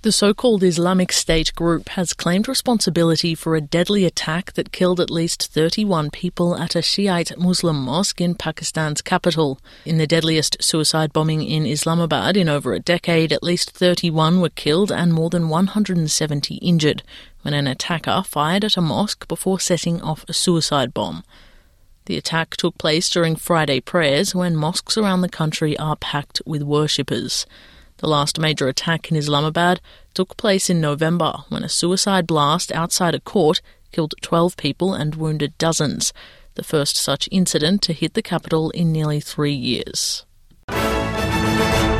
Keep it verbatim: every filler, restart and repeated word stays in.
The so-called Islamic State group has claimed responsibility for a deadly attack that killed at least thirty-one people at a Shiite Muslim mosque in Pakistan's capital. In the deadliest suicide bombing in Islamabad in over a decade, at least thirty-one were killed and more than one hundred seventy injured when an attacker fired at a mosque before setting off a suicide bomb. The attack took place during Friday prayers when mosques around the country are packed with worshippers. The last major attack in Islamabad took place in November when a suicide blast outside a court killed twelve people and wounded dozens, the first such incident to hit the capital in nearly three years.